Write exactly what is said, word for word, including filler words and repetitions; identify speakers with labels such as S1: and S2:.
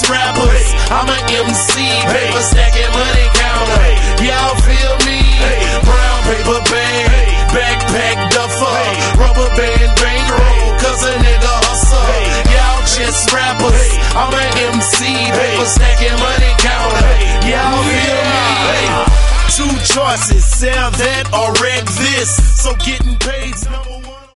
S1: just rappers. I'm an M C, paper stacking money counter. Y'all feel me? Brown paper bag, backpack duffer, rubber band bankroll, cause a nigga hustle. Y'all just rappers. I'm an M C, paper stacking money counter. Y'all feel me? Two choices, sell that or wreck this. So getting paid's number one.